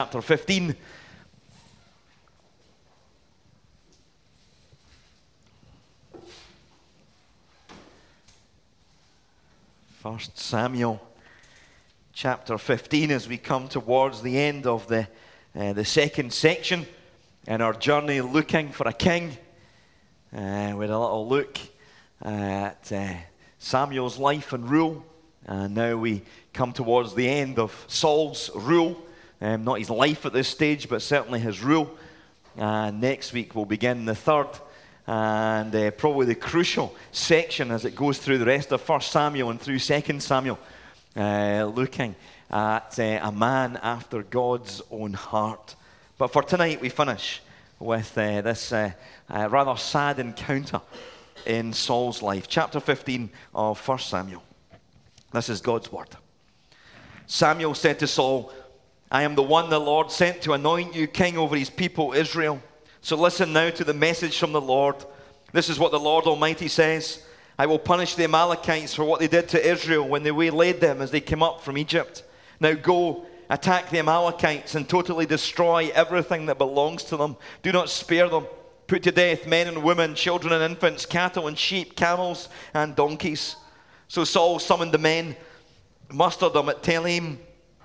Chapter 15. First Samuel chapter 15, as we come towards the end of the second section in our journey looking for a king. We had a little look at Samuel's life and rule, and now we come towards the end of Saul's rule. Not his life at this stage, but certainly his rule. Next week we'll begin the third and probably the crucial section as it goes through the rest of 1 Samuel and through 2 Samuel, looking at a man after God's own heart. But for tonight we finish with this rather sad encounter in Saul's life. Chapter 15 of 1 Samuel. This is God's word. Samuel said to Saul, "I am the one the Lord sent to anoint you king over his people Israel. So listen now to the message from the Lord. This is what the Lord Almighty says. I will punish the Amalekites for what they did to Israel when they waylaid them as they came up from Egypt. Now go, attack the Amalekites and totally destroy everything that belongs to them. Do not spare them. Put to death men and women, children and infants, cattle and sheep, camels and donkeys." So Saul summoned the men, mustered them at Telaim,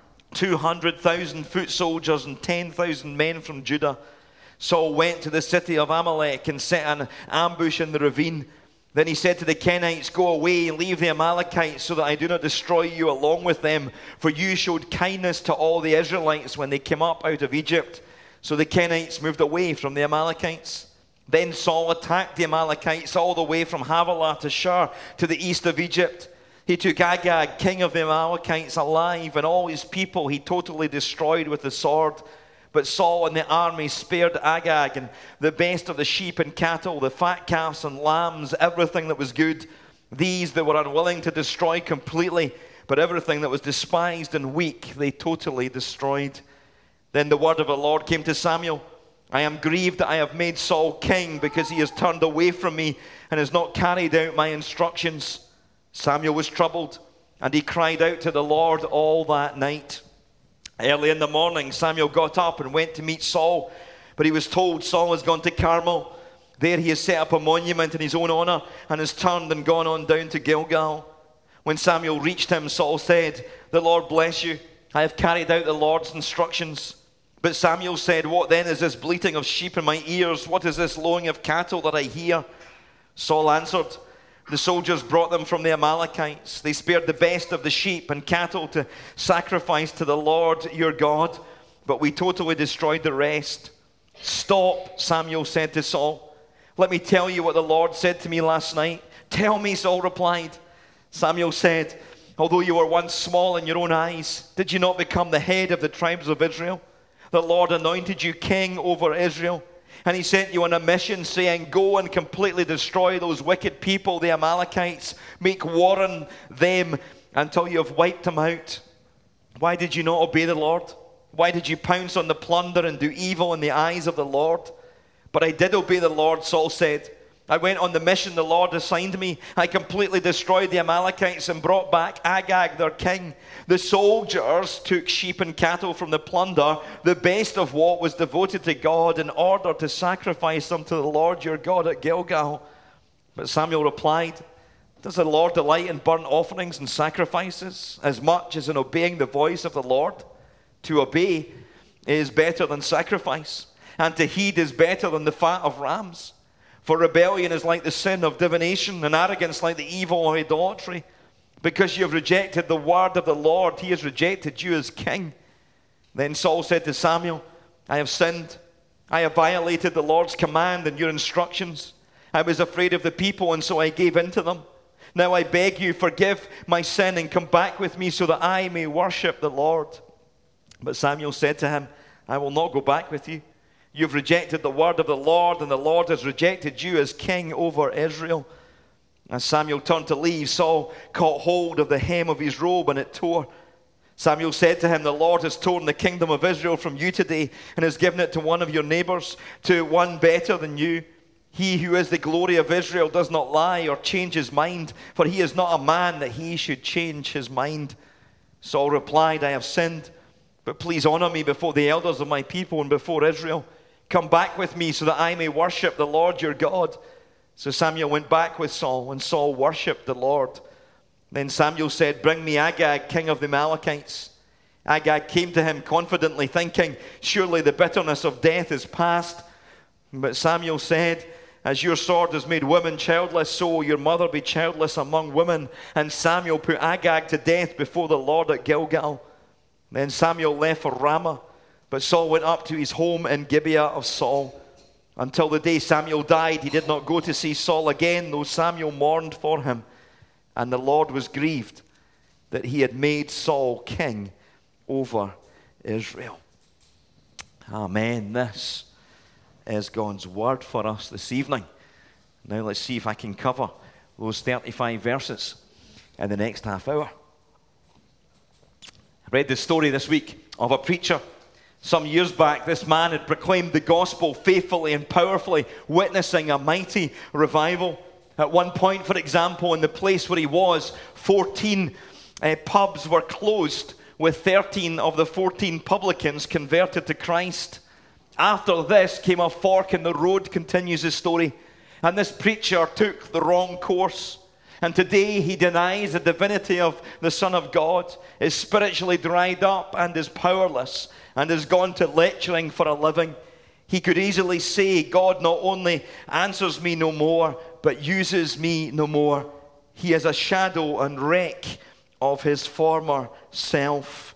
200,000 foot soldiers and 10,000 men from Judah. Saul went to the city of Amalek and set an ambush in the ravine. Then he said to the Kenites, "Go away, leave the Amalekites so that I do not destroy you along with them. For you showed kindness to all the Israelites when they came up out of Egypt." So the Kenites moved away from the Amalekites. Then Saul attacked the Amalekites all the way from Havilah to Shur to the east of Egypt. He took Agag, king of the Amalekites, alive, and all his people he totally destroyed with the sword. But Saul and the army spared Agag and the best of the sheep and cattle, the fat calves and lambs, everything that was good. These they were unwilling to destroy completely, but everything that was despised and weak they totally destroyed. Then the word of the Lord came to Samuel. "I am grieved that I have made Saul king because he has turned away from me and has not carried out my instructions." Samuel was troubled, and he cried out to the Lord all that night. Early in the morning, Samuel got up and went to meet Saul, but he was told Saul has gone to Carmel. There he has set up a monument in his own honor and has turned and gone on down to Gilgal. When Samuel reached him, Saul said, "The Lord bless you. I have carried out the Lord's instructions." But Samuel said, "What then is this bleating of sheep in my ears? What is this lowing of cattle that I hear?" Saul answered, "The soldiers brought them from the Amalekites. They spared the best of the sheep and cattle to sacrifice to the Lord your God, but we totally destroyed the rest." "Stop," Samuel said to Saul. "Let me tell you what the Lord said to me last night." "Tell me," Saul replied. Samuel said, "Although you were once small in your own eyes, did you not become the head of the tribes of Israel? The Lord anointed you king over Israel. And he sent you on a mission saying, 'Go and completely destroy those wicked people, the Amalekites. Make war on them until you have wiped them out.' Why did you not obey the Lord? Why did you pounce on the plunder and do evil in the eyes of the Lord?" "But I did obey the Lord," Saul said. "I went on the mission the Lord assigned me. I completely destroyed the Amalekites and brought back Agag, their king. The soldiers took sheep and cattle from the plunder, the best of what was devoted to God, in order to sacrifice them to the Lord your God at Gilgal." But Samuel replied, "Does the Lord delight in burnt offerings and sacrifices as much as in obeying the voice of the Lord? To obey is better than sacrifice, and to heed is better than the fat of rams. For rebellion is like the sin of divination, and arrogance like the evil of idolatry. Because you have rejected the word of the Lord, he has rejected you as king." Then Saul said to Samuel, "I have sinned. I have violated the Lord's command and your instructions. I was afraid of the people, and so I gave in to them. Now I beg you, forgive my sin and come back with me so that I may worship the Lord." But Samuel said to him, "I will not go back with you. You've rejected the word of the Lord, and the Lord has rejected you as king over Israel." As Samuel turned to leave, Saul caught hold of the hem of his robe, and it tore. Samuel said to him, "The Lord has torn the kingdom of Israel from you today, and has given it to one of your neighbors, to one better than you. He who is the glory of Israel does not lie or change his mind, for he is not a man that he should change his mind." Saul replied, "I have sinned. But please honor me before the elders of my people and before Israel. Come back with me so that I may worship the Lord your God." So Samuel went back with Saul, and Saul worshipped the Lord. Then Samuel said, "Bring me Agag, king of the Amalekites." Agag came to him confidently, thinking, "Surely the bitterness of death is past." But Samuel said, "As your sword has made women childless, so will your mother be childless among women." And Samuel put Agag to death before the Lord at Gilgal. Then Samuel left for Ramah, but Saul went up to his home in Gibeah of Saul. Until the day Samuel died, he did not go to see Saul again, though Samuel mourned for him. And the Lord was grieved that he had made Saul king over Israel. Amen. This is God's word for us this evening. Now let's see if I can cover those 35 verses in the next half hour. I read the story this week of a preacher. Some years back, this man had proclaimed the gospel faithfully and powerfully, witnessing a mighty revival. At one point, for example, in the place where he was, 14 pubs were closed, with 13 of the 14 publicans converted to Christ. After this came a fork in the road, continues the story, and this preacher took the wrong course. And today he denies the divinity of the Son of God, is spiritually dried up and is powerless, and has gone to lecturing for a living. He could easily say, "God not only answers me no more, but uses me no more." He is a shadow and wreck of his former self.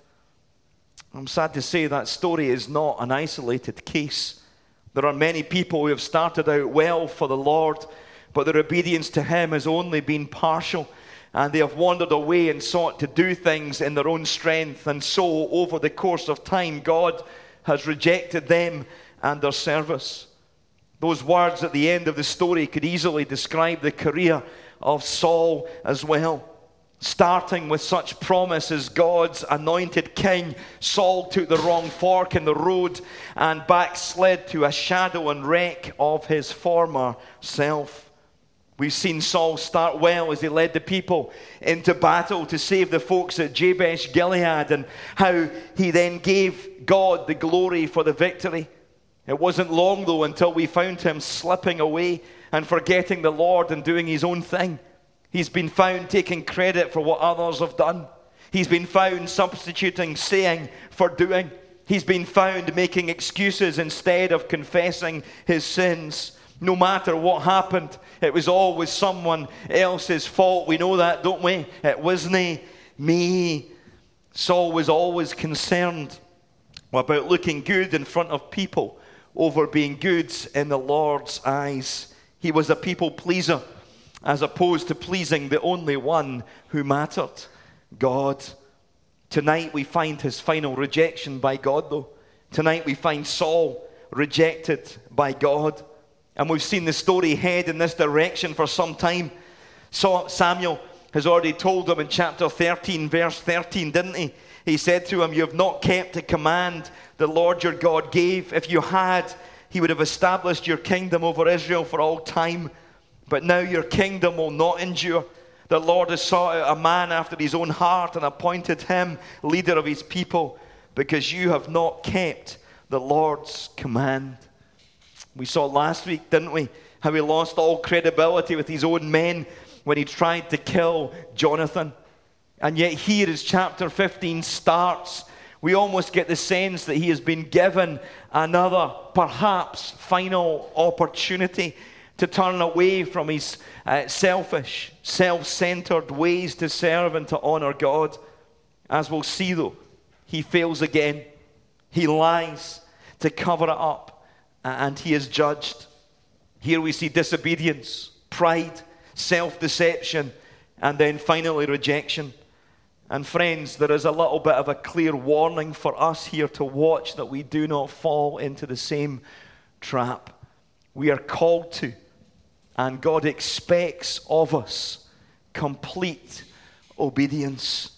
I'm sad to say that story is not an isolated case. There are many people who have started out well for the Lord, but their obedience to him has only been partial, and they have wandered away and sought to do things in their own strength, and so over the course of time God has rejected them and their service. Those words at the end of the story could easily describe the career of Saul as well. Starting with such promise as God's anointed king, Saul took the wrong fork in the road and backslid to a shadow and wreck of his former self. We've seen Saul start well as he led the people into battle to save the folks at Jabesh Gilead, and how he then gave God the glory for the victory. It wasn't long, though, until we found him slipping away and forgetting the Lord and doing his own thing. He's been found taking credit for what others have done. He's been found substituting saying for doing. He's been found making excuses instead of confessing his sins. No matter what happened, it was always someone else's fault. We know that, don't we? It wasn't me. Saul was always concerned about looking good in front of people over being good in the Lord's eyes. He was a people pleaser, as opposed to pleasing the only one who mattered, God. Tonight we find his final rejection by God, though. Tonight we find Saul rejected by God. And we've seen the story head in this direction for some time. So Samuel has already told him in chapter 13, verse 13, didn't he? He said to him, "You have not kept the command the Lord your God gave. If you had, he would have established your kingdom over Israel for all time. But now your kingdom will not endure. The Lord has sought out a man after his own heart and appointed him leader of his people, because you have not kept the Lord's command." We saw last week, didn't we, how he lost all credibility with his own men when he tried to kill Jonathan. And yet here as chapter 15 starts, we almost get the sense that he has been given another, perhaps final opportunity to turn away from his selfish, self-centered ways to serve and to honor God. As we'll see, though, he fails again. He lies to cover it up, and he is judged. Here we see disobedience, pride, self-deception, and then finally rejection. And friends, there is a little bit of a clear warning for us here to watch that we do not fall into the same trap. We are called to, and God expects of us, complete obedience.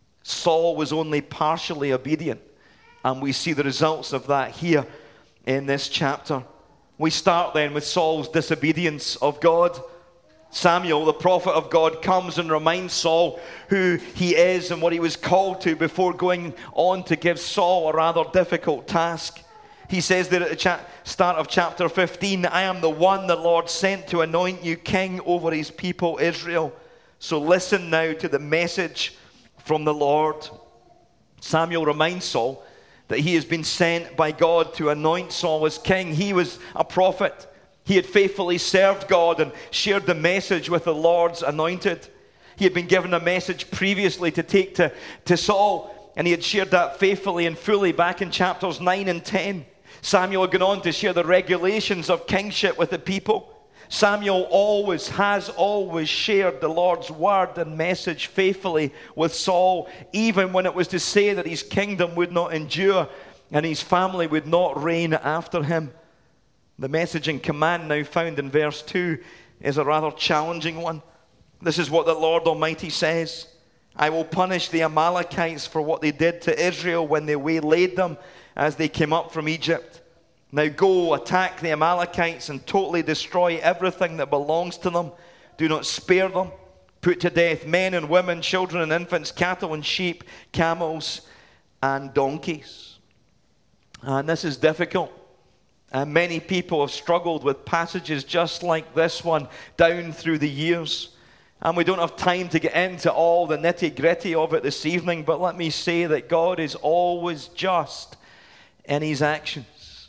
Saul was only partially obedient, and we see the results of that here in this chapter. We start then with Saul's disobedience of God. Samuel, the prophet of God, comes and reminds Saul who he is and what he was called to before going on to give Saul a rather difficult task. He says there at the start of chapter 15, I am the one the Lord sent to anoint you king over his people Israel. So listen now to the message from the Lord. Samuel reminds Saul that he has been sent by God to anoint Saul as king. He was a prophet. He had faithfully served God and shared the message with the Lord's anointed. He had been given a message previously to take to Saul, and he had shared that faithfully and fully back in chapters 9 and 10. Samuel had gone on to share the regulations of kingship with the people. Samuel has always shared the Lord's word and message faithfully with Saul, even when it was to say that his kingdom would not endure and his family would not reign after him. The message and command now found in verse 2 is a rather challenging one. This is what the Lord Almighty says. I will punish the Amalekites for what they did to Israel when they waylaid them as they came up from Egypt. Now go, attack the Amalekites and totally destroy everything that belongs to them. Do not spare them. Put to death men and women, children and infants, cattle and sheep, camels and donkeys. And this is difficult. And many people have struggled with passages just like this one down through the years. And we don't have time to get into all the nitty-gritty of it this evening, but let me say that God is always just in his actions.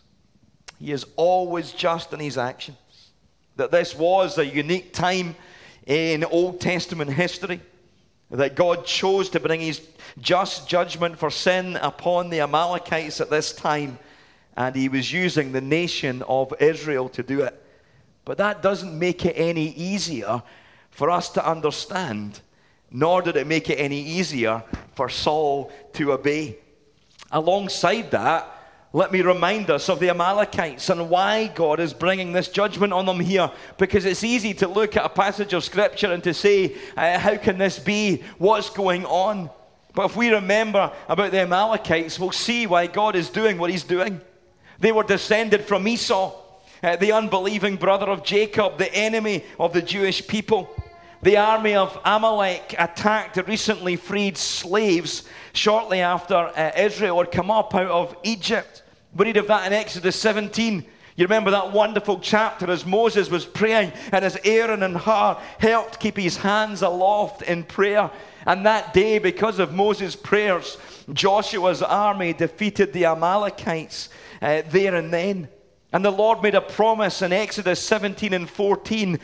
He is always just in his actions. That this was a unique time in Old Testament history. That God chose to bring his just judgment for sin upon the Amalekites at this time. And he was using the nation of Israel to do it. But that doesn't make it any easier for us to understand. Nor did it make it any easier for Saul to obey. Alongside that, let me remind us of the Amalekites and why God is bringing this judgment on them here. Because it's easy to look at a passage of Scripture and to say, how can this be? What's going on? But if we remember about the Amalekites, we'll see why God is doing what he's doing. They were descended from Esau, the unbelieving brother of Jacob, the enemy of the Jewish people. The army of Amalek attacked the recently freed slaves shortly after Israel had come up out of Egypt. We read of that in Exodus 17. You remember that wonderful chapter as Moses was praying and as Aaron and Hur helped keep his hands aloft in prayer. And that day, because of Moses' prayers, Joshua's army defeated the Amalekites there and then. And the Lord made a promise in Exodus 17 and 14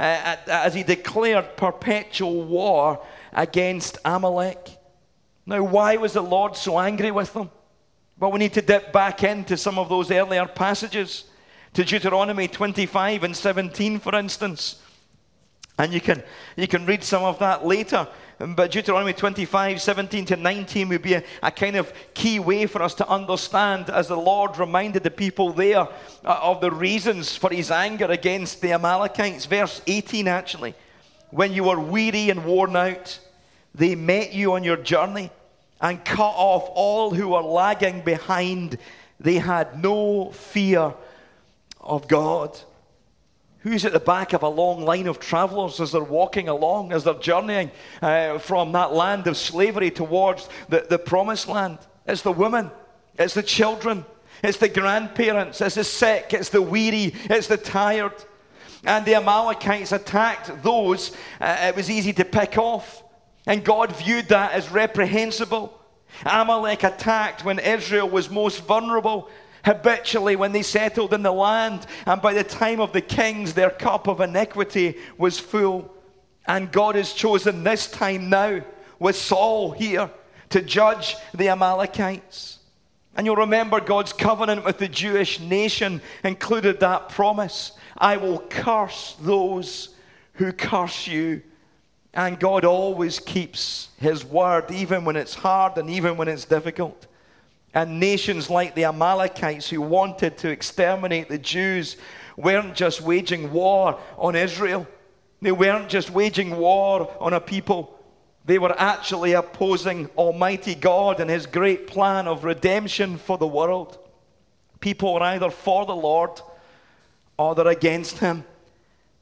as he declared perpetual war against Amalek. Now, why was the Lord so angry with them? Well, we need to dip back into some of those earlier passages, to Deuteronomy 25 and 17, for instance. And you can read some of that later. But Deuteronomy 25, 17 to 19 would be a kind of key way for us to understand, as the Lord reminded the people there of the reasons for his anger against the Amalekites. Verse 18, actually. When you were weary and worn out, they met you on your journey and cut off all who were lagging behind. They had no fear of God. Who's at the back of a long line of travelers as they're walking along, as they're journeying from that land of slavery towards the promised land? It's the women, it's the children, it's the grandparents, it's the sick, it's the weary, it's the tired. And the Amalekites attacked those it was easy to pick off. And God viewed that as reprehensible. Amalek attacked when Israel was most vulnerable, habitually when they settled in the land, and by the time of the kings, their cup of iniquity was full. And God has chosen this time now, with Saul here, to judge the Amalekites. And you'll remember God's covenant with the Jewish nation included that promise: I will curse those who curse you. And God always keeps his word, even when it's hard and even when it's difficult. And nations like the Amalekites, who wanted to exterminate the Jews, weren't just waging war on Israel. They weren't just waging war on a people. They were actually opposing Almighty God and his great plan of redemption for the world. People were either for the Lord or they're against him.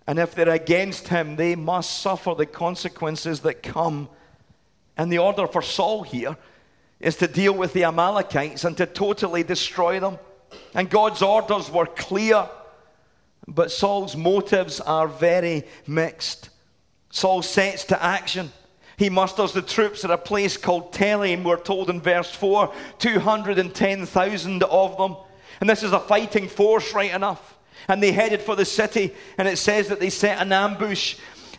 And if they're against him, they must suffer the consequences that come. And the order for Saul here is to deal with the Amalekites and to totally destroy them. And God's orders were clear, but Saul's motives are very mixed. Saul sets to action. He musters the troops at a place called Telaim, we're told in verse 4, 210,000 of them. And this is a fighting force, right enough. And they headed for the city, and it says that they set an ambush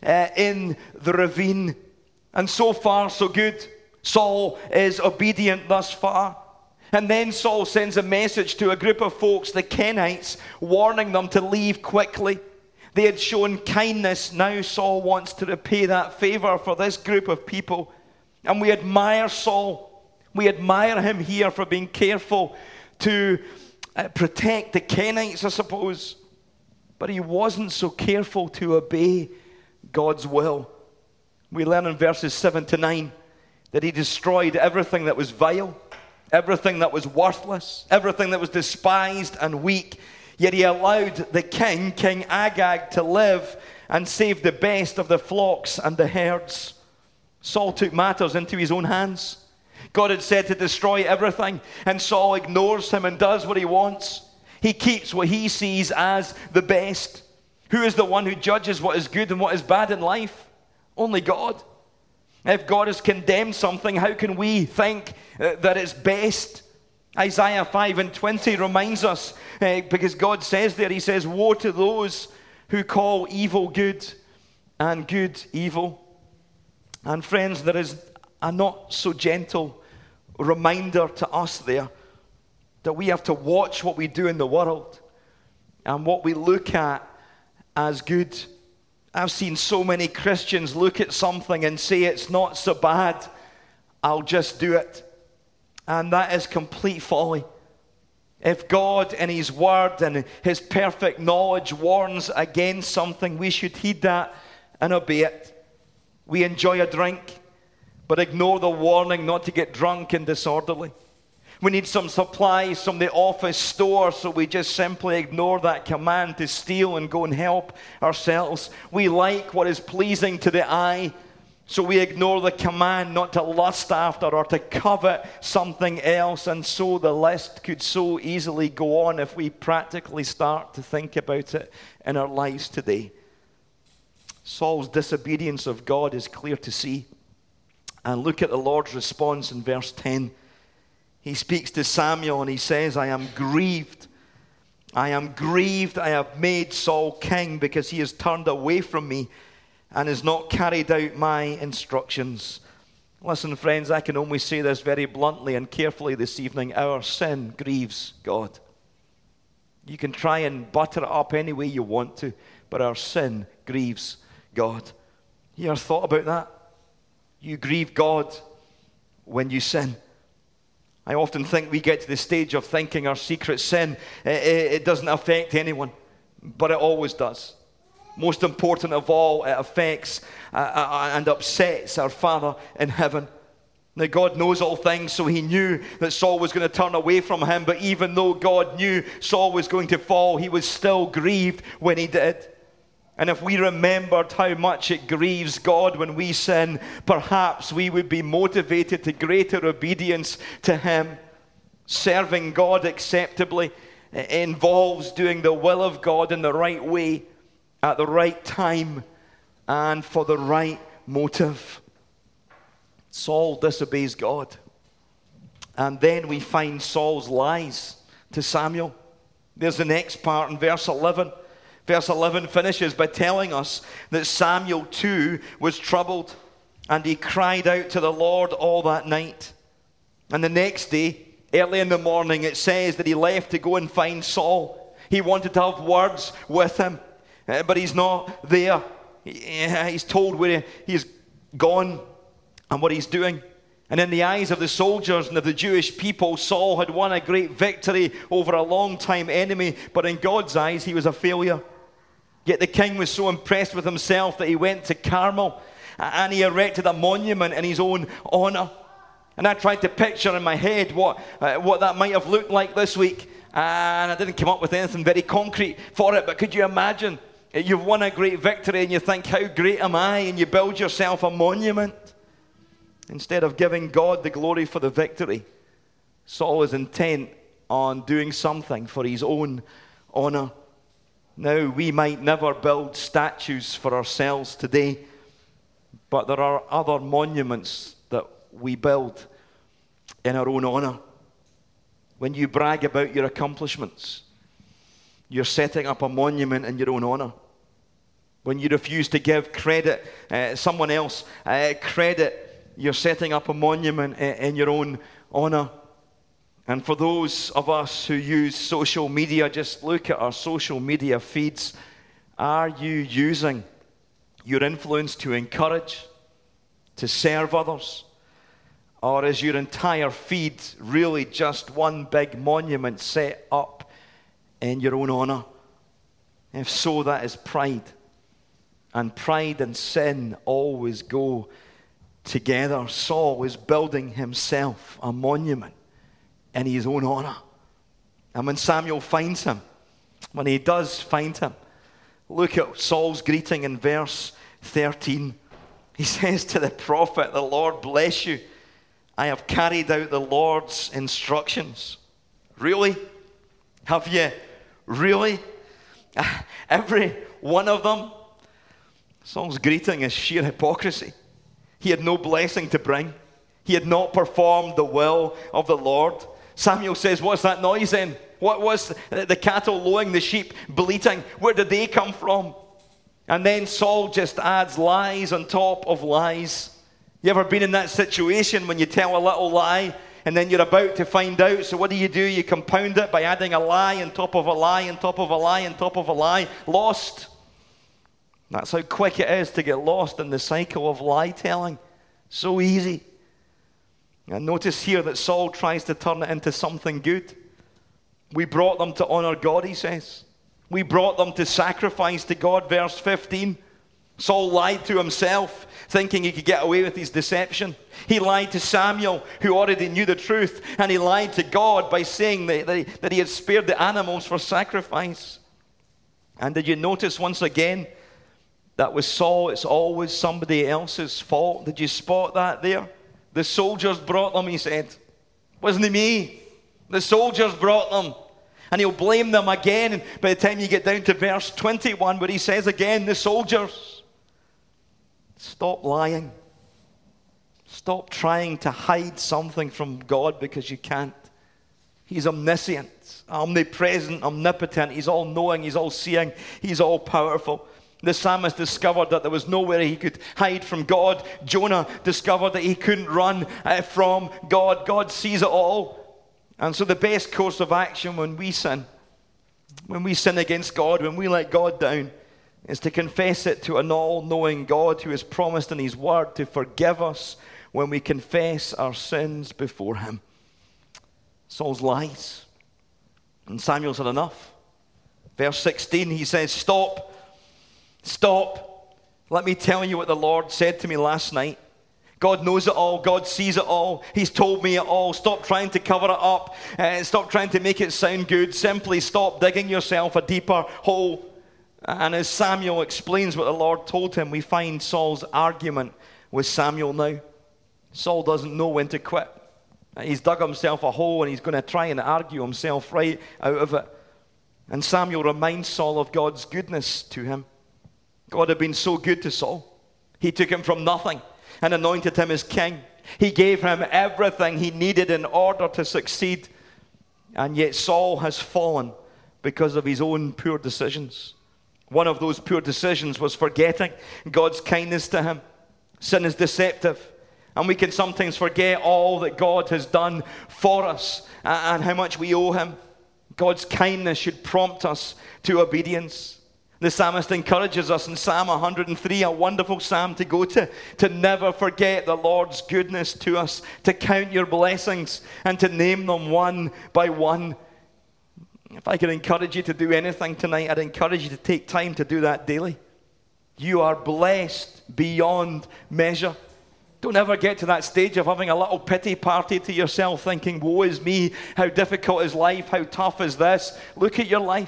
in the ravine. And so far, so good. Saul is obedient thus far. And then Saul sends a message to a group of folks, the Kenites, warning them to leave quickly. They had shown kindness. Now Saul wants to repay that favor for this group of people. And we admire Saul. We admire him here for being careful to protect the Kenites, I suppose. But he wasn't so careful to obey God's will. We learn in verses 7 to 9 that he destroyed everything that was vile, everything that was worthless, everything that was despised and weak. Yet he allowed the king, King Agag, to live and save the best of the flocks and the herds. Saul took matters into his own hands. God had said to destroy everything, and Saul ignores him and does what he wants. He keeps what he sees as the best. Who is the one who judges what is good and what is bad in life? Only God. If God has condemned something, how can we think that it's best? Isaiah 5:20 reminds us, because God says there, he says, woe to those who call evil good and good evil. And friends, there is a not so gentle reminder to us there that we have to watch what we do in the world and what we look at as good. I've seen so many Christians look at something and say it's not so bad, I'll just do it. And that is complete folly. If God in his word and his perfect knowledge warns against something, we should heed that and obey it. We enjoy a drink, but ignore the warning not to get drunk and disorderly. We need some supplies from the office store, so we just simply ignore that command to steal and go and help ourselves. We like what is pleasing to the eye, so we ignore the command not to lust after or to covet something else. And so the list could so easily go on if we practically start to think about it in our lives today. Saul's disobedience of God is clear to see. And look at the Lord's response in verse 10. He speaks to Samuel and he says, I am grieved. I am grieved. I have made Saul king because he has turned away from me and has not carried out my instructions. Listen, friends, I can only say this very bluntly and carefully this evening. Our sin grieves God. You can try and butter it up any way you want to, but our sin grieves God. You ever thought about that? You grieve God when you sin. I often think we get to the stage of thinking our secret sin, it doesn't affect anyone, but it always does. Most important of all, it affects and upsets our Father in heaven. Now, God knows all things, so he knew that Saul was going to turn away from him, but even though God knew Saul was going to fall, he was still grieved when he did. And if we remembered how much it grieves God when we sin, perhaps we would be motivated to greater obedience to him. Serving God acceptably involves doing the will of God in the right way, at the right time, and for the right motive. Saul disobeys God. And then we find Saul's lies to Samuel. There's the next part in verse 11. Verse 11 finishes by telling us that Samuel too was troubled, and he cried out to the Lord all that night. And the next day, early in the morning, it says that he left to go and find Saul. He wanted to have words with him, but he's not there. He's told where he's gone and what he's doing. And in the eyes of the soldiers and of the Jewish people, Saul had won a great victory over a long-time enemy, but in God's eyes, he was a failure. Yet the king was so impressed with himself that he went to Carmel and he erected a monument in his own honor. And I tried to picture in my head what that might have looked like this week, and I didn't come up with anything very concrete for it, but could you imagine You've won a great victory and you think, how great am I? And you build yourself a monument. Instead of giving God the glory for the victory, Saul is intent on doing something for his own honor. Now, we might never build statues for ourselves today, but there are other monuments that we build in our own honor. When you brag about your accomplishments, you're setting up a monument in your own honor. When you refuse to give credit, someone else credit, you're setting up a monument in your own honor. And for those of us who use social media, just look at our social media feeds. Are you using your influence to encourage, to serve others? Or is your entire feed really just one big monument set up in your own honor? If so, that is pride. And pride and sin always go together. Saul is building himself a monument in his own honor. And when Samuel finds him, when he does find him, look at Saul's greeting in verse 13. He says to the prophet, "The Lord bless you. I have carried out the Lord's instructions." Really? Have you really? Every one of them? Saul's greeting is sheer hypocrisy. He had no blessing to bring. He had not performed the will of the Lord. Samuel says, "What's that noise then? What was the cattle lowing, the sheep bleating? Where did they come from?" And then Saul just adds lies on top of lies. You ever been in that situation when you tell a little lie and then you're about to find out? So what do? You compound it by adding a lie on top of a lie on top of a lie on top of a lie. Lost. That's how quick it is to get lost in the cycle of lie telling. So easy. And notice here that Saul tries to turn it into something good. We brought them to honor God, he says. We brought them to sacrifice to God, verse 15. Saul lied to himself, thinking he could get away with his deception. He lied to Samuel, who already knew the truth, and he lied to God by saying that he had spared the animals for sacrifice. And did you notice once again, that was Saul, it's always somebody else's fault. Did you spot that there? The soldiers brought them, he said. Wasn't it me? The soldiers brought them. And he'll blame them again. And by the time you get down to verse 21, where he says again, the soldiers. Stop lying. Stop trying to hide something from God because you can't. He's omniscient, omnipresent, omnipotent. He's all-knowing, he's all-seeing, he's all-powerful. The psalmist discovered that there was nowhere he could hide from God. Jonah discovered that he couldn't run from God. God sees it all. And so the best course of action when we sin against God, when we let God down, is to confess it to an all-knowing God who has promised in his word to forgive us when we confess our sins before him. Saul's lies. And Samuel said, enough. Verse 16, he says, Stop. Let me tell you what the Lord said to me last night. God knows it all. God sees it all. He's told me it all. Stop trying to cover it up. Stop trying to make it sound good. Simply stop digging yourself a deeper hole. And as Samuel explains what the Lord told him, we find Saul's argument with Samuel now. Saul doesn't know when to quit. He's dug himself a hole and he's going to try and argue himself right out of it. And Samuel reminds Saul of God's goodness to him. God had been so good to Saul. He took him from nothing and anointed him as king. He gave him everything he needed in order to succeed. And yet Saul has fallen because of his own poor decisions. One of those poor decisions was forgetting God's kindness to him. Sin is deceptive. And we can sometimes forget all that God has done for us and how much we owe him. God's kindness should prompt us to obedience. The psalmist encourages us in Psalm 103, a wonderful psalm to go to never forget the Lord's goodness to us, to count your blessings and to name them one by one. If I could encourage you to do anything tonight, I'd encourage you to take time to do that daily. You are blessed beyond measure. Don't ever get to that stage of having a little pity party to yourself thinking, woe is me, how difficult is life, how tough is this. Look at your life.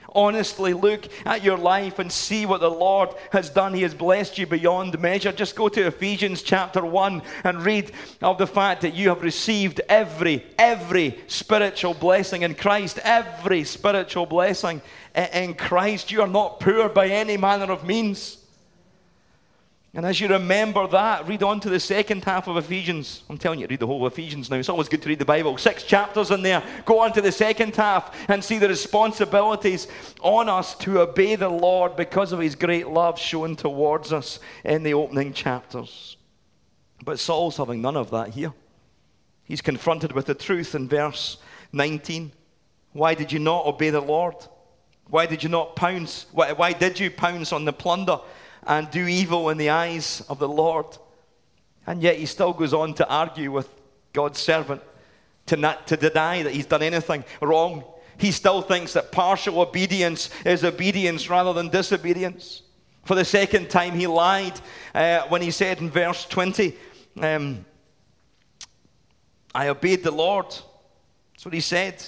Honestly, look at your life and see what the Lord has done. He has blessed you beyond measure. Just go to Ephesians chapter 1 and read of the fact that you have received every spiritual blessing in Christ. Every spiritual blessing in Christ. You are not poor by any manner of means. And as you remember that, read on to the second half of Ephesians. I'm telling you to read the whole of Ephesians now. It's always good to read the Bible. 6 chapters in there. Go on to the second half and see the responsibilities on us to obey the Lord because of his great love shown towards us in the opening chapters. But Saul's having none of that here. He's confronted with the truth in verse 19. Why did you not obey the Lord? Why did you not pounce? Why did you pounce on the plunder and do evil in the eyes of the Lord? And yet he still goes on to argue with God's servant, to deny that he's done anything wrong. He still thinks that partial obedience is obedience rather than disobedience. For the second time he lied when he said in verse 20, I obeyed the Lord. That's what he said.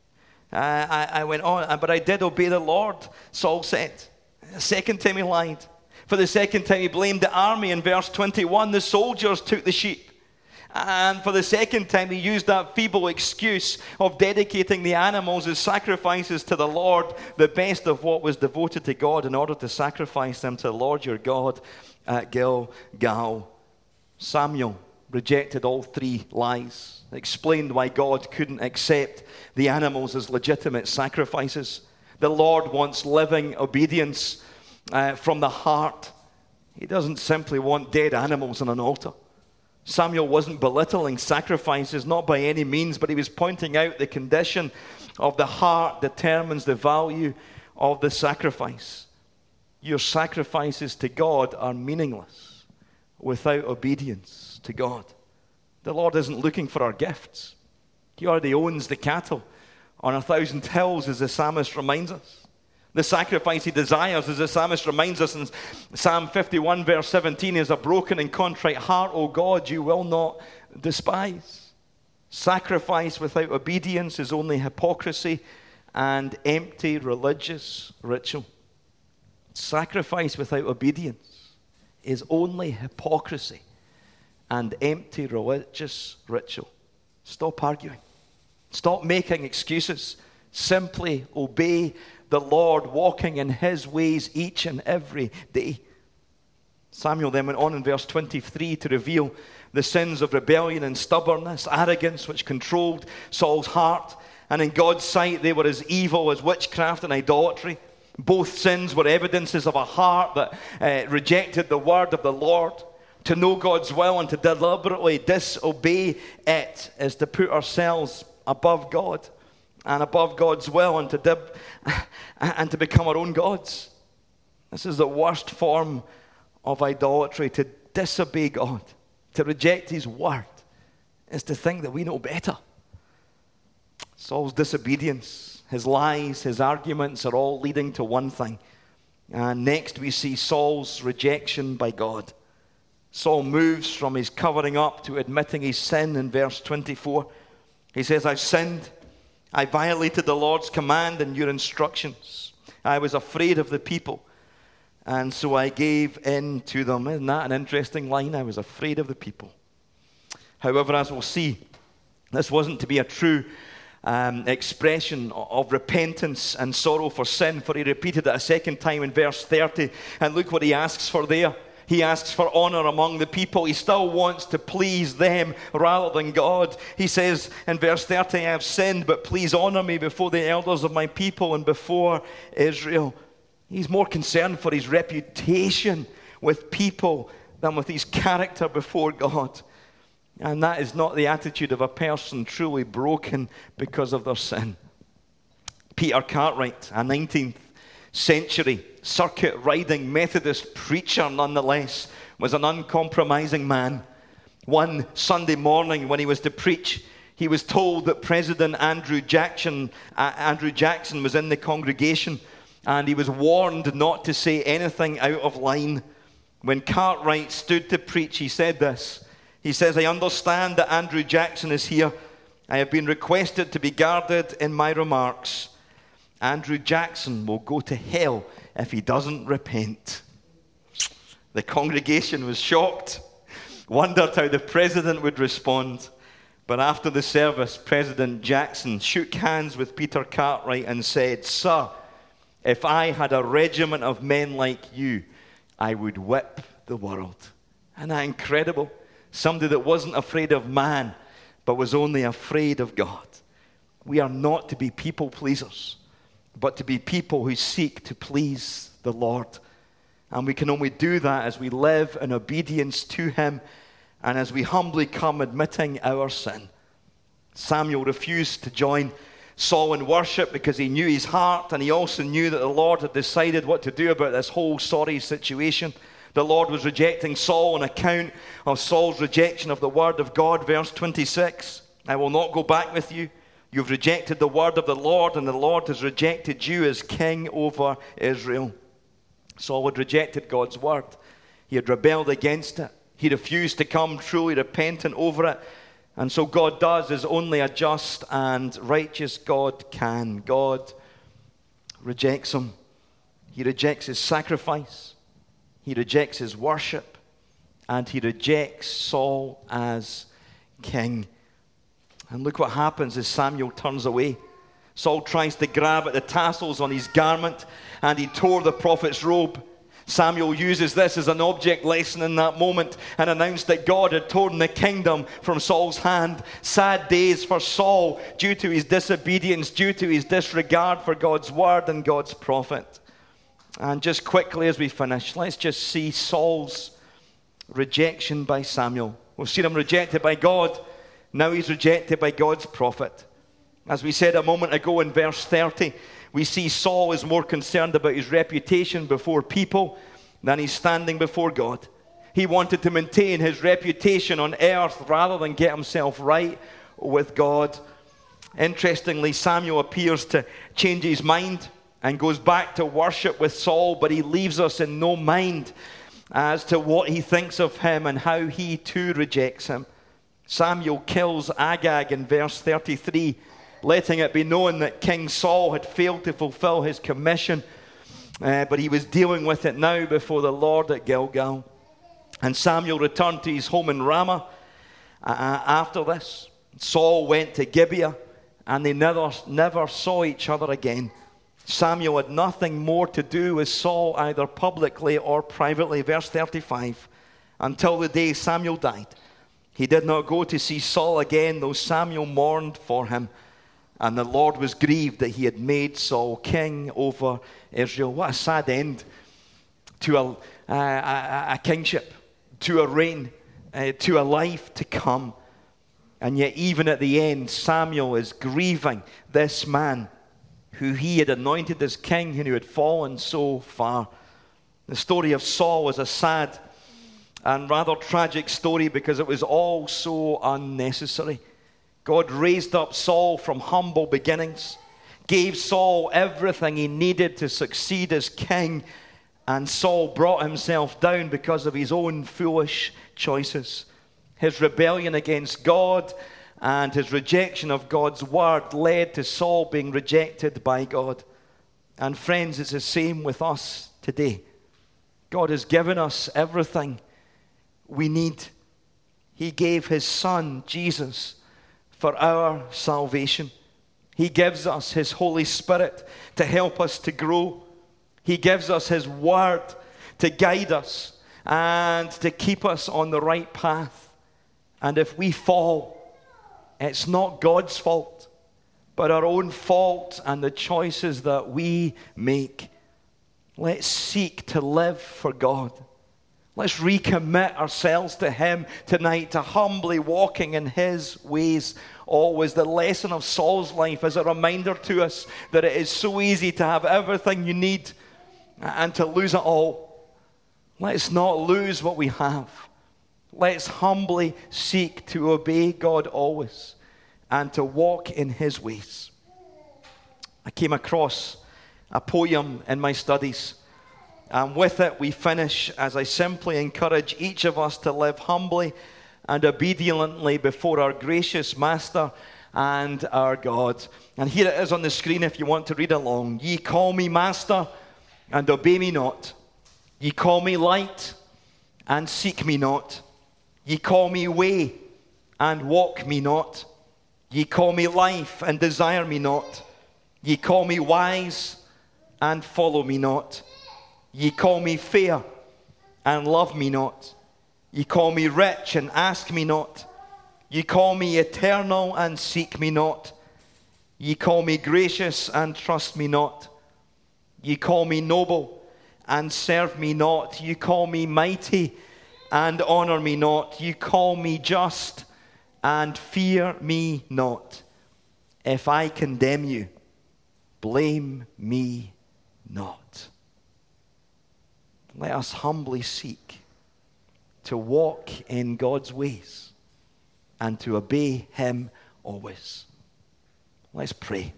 I went on, but I did obey the Lord, Saul said. The second time he lied. For the second time he blamed the army in verse 21. The soldiers took the sheep. And for the second time he used that feeble excuse of dedicating the animals as sacrifices to the Lord, the best of what was devoted to God, in order to sacrifice them to the Lord your God at Gilgal. Samuel rejected all three lies, explained why God couldn't accept the animals as legitimate sacrifices. The Lord wants living obedience from the heart. He doesn't simply want dead animals on an altar. Samuel wasn't belittling sacrifices, not by any means, but he was pointing out the condition of the heart determines the value of the sacrifice. Your sacrifices to God are meaningless without obedience to God. The Lord isn't looking for our gifts. He already owns the cattle on 1,000 hills, as the psalmist reminds us. The sacrifice he desires, as the psalmist reminds us in Psalm 51, verse 17, is a broken and contrite heart, O God, you will not despise. Sacrifice without obedience is only hypocrisy and empty religious ritual. Sacrifice without obedience is only hypocrisy and empty religious ritual. Stop arguing. Stop making excuses. Simply obey the Lord, walking in his ways each and every day. Samuel then went on in verse 23 to reveal the sins of rebellion and stubbornness, arrogance, which controlled Saul's heart. And in God's sight, they were as evil as witchcraft and idolatry. Both sins were evidences of a heart that rejected the word of the Lord. To know God's will and to deliberately disobey it is to put ourselves above God and above God's will, and to become our own gods. This is the worst form of idolatry. To disobey God, to reject his word, is to think that we know better. Saul's disobedience, his lies, his arguments are all leading to one thing. And next we see Saul's rejection by God. Saul moves from his covering up to admitting his sin in verse 24. He says, I've sinned. I violated the Lord's command and your instructions. I was afraid of the people, and so I gave in to them. Isn't that an interesting line? I was afraid of the people. However, as we'll see, this wasn't to be a true expression of repentance and sorrow for sin, for he repeated it a second time in verse 30. And look what he asks for there. He asks for honor among the people. He still wants to please them rather than God. He says in verse 30, I have sinned, but please honor me before the elders of my people and before Israel. He's more concerned for his reputation with people than with his character before God. And that is not the attitude of a person truly broken because of their sin. Peter Cartwright, a 19th century circuit riding Methodist preacher nonetheless, was an uncompromising man. One Sunday morning when he was to preach, he was told that President Andrew Jackson was in the congregation, and he was warned not to say anything out of line. When Cartwright stood to preach, he said this. He says, I understand that Andrew Jackson is here. I have been requested to be guarded in my remarks. Andrew Jackson will go to hell if he doesn't repent. The congregation was shocked, wondered how the president would respond. But after the service, President Jackson shook hands with Peter Cartwright and said, "Sir, if I had a regiment of men like you, I would whip the world." Isn't that incredible? Somebody that wasn't afraid of man, but was only afraid of God. We are not to be people pleasers, but to be people who seek to please the Lord. And we can only do that as we live in obedience to him and as we humbly come admitting our sin. Samuel refused to join Saul in worship because he knew his heart, and he also knew that the Lord had decided what to do about this whole sorry situation. The Lord was rejecting Saul on account of Saul's rejection of the word of God. Verse 26, "I will not go back with you. You've rejected the word of the Lord, and the Lord has rejected you as king over Israel." Saul had rejected God's word. He had rebelled against it. He refused to come truly repentant over it. And so God does as only a just and righteous God can. God rejects him. He rejects his sacrifice. He rejects his worship. And he rejects Saul as king. And look what happens as Samuel turns away. Saul tries to grab at the tassels on his garment, and he tore the prophet's robe. Samuel uses this as an object lesson in that moment and announced that God had torn the kingdom from Saul's hand. Sad days for Saul due to his disobedience, due to his disregard for God's word and God's prophet. And just quickly as we finish, let's just see Saul's rejection by Samuel. We've seen him rejected by God. Now he's rejected by God's prophet. As we said a moment ago in verse 30, we see Saul is more concerned about his reputation before people than he's standing before God. He wanted to maintain his reputation on earth rather than get himself right with God. Interestingly, Samuel appears to change his mind and goes back to worship with Saul, but he leaves us in no mind as to what he thinks of him and how he too rejects him. Samuel kills Agag in verse 33, letting it be known that King Saul had failed to fulfill his commission, but he was dealing with it now before the Lord at Gilgal. And Samuel returned to his home in Ramah after this. Saul went to Gibeah, and they never saw each other again. Samuel had nothing more to do with Saul, either publicly or privately. Verse 35, until the day Samuel died. He did not go to see Saul again, though Samuel mourned for him. And the Lord was grieved that he had made Saul king over Israel. What a sad end to a kingship, to a reign, to a life to come. And yet even at the end, Samuel is grieving this man who he had anointed as king and who had fallen so far. The story of Saul was a sad and rather tragic story because it was all so unnecessary. God raised up Saul from humble beginnings, gave Saul everything he needed to succeed as king, and Saul brought himself down because of his own foolish choices. His rebellion against God and his rejection of God's word led to Saul being rejected by God. And friends, it's the same with us today. God has given us everything we need. He gave his son, Jesus, for our salvation. He gives us his Holy Spirit to help us to grow. He gives us his word to guide us and to keep us on the right path. And if we fall, it's not God's fault, but our own fault and the choices that we make. Let's seek to live for God. Let's recommit ourselves to him tonight, to humbly walking in his ways always. The lesson of Saul's life is a reminder to us that it is so easy to have everything you need and to lose it all. Let's not lose what we have. Let's humbly seek to obey God always and to walk in his ways. I came across a poem in my studies, and with it we finish as I simply encourage each of us to live humbly and obediently before our gracious Master and our God. And here it is on the screen if you want to read along. Ye call me master, and obey me not. Ye call me light, and seek me not. Ye call me way, and walk me not. Ye call me life, and desire me not. Ye call me wise, and follow me not. Ye call me fair, and love me not. Ye call me rich, and ask me not. Ye call me eternal, and seek me not. Ye call me gracious, and trust me not. Ye call me noble, and serve me not. Ye call me mighty, and honor me not. Ye call me just, and fear me not. If I condemn you, blame me not. Let us humbly seek to walk in God's ways and to obey him always. Let's pray.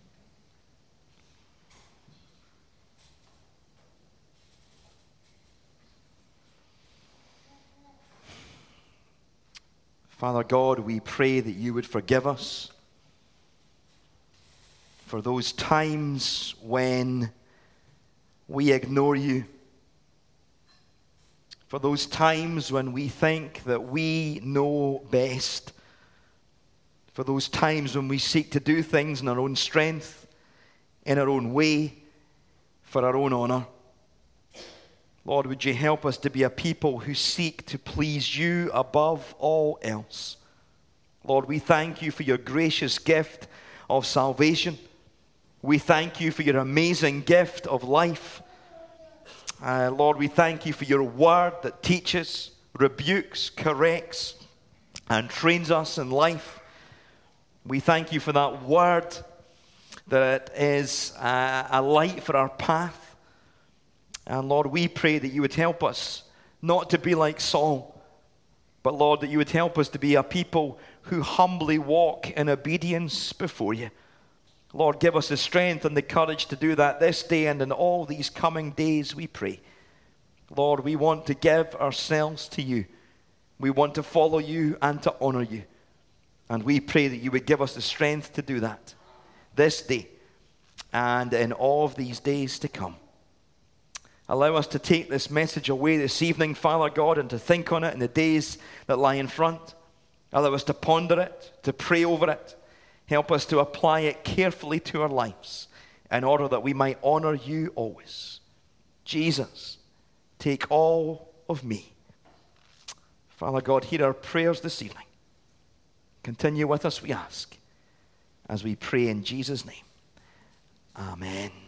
Father God, we pray that you would forgive us for those times when we ignore you, for those times when we think that we know best, for those times when we seek to do things in our own strength, in our own way, for our own honor. Lord, would you help us to be a people who seek to please you above all else. Lord, we thank you for your gracious gift of salvation. We thank you for your amazing gift of life. Lord, we thank you for your word that teaches, rebukes, corrects, and trains us in life. We thank you for that word, that it is a light for our path. And Lord, we pray that you would help us not to be like Saul, but Lord, that you would help us to be a people who humbly walk in obedience before you. Lord, give us the strength and the courage to do that this day and in all these coming days, we pray. Lord, we want to give ourselves to you. We want to follow you and to honor you. And we pray that you would give us the strength to do that this day and in all of these days to come. Allow us to take this message away this evening, Father God, and to think on it in the days that lie in front. Allow us to ponder it, to pray over it. Help us to apply it carefully to our lives in order that we might honor you always. Jesus, take all of me. Father God, hear our prayers this evening. Continue with us, we ask, as we pray in Jesus' name. Amen.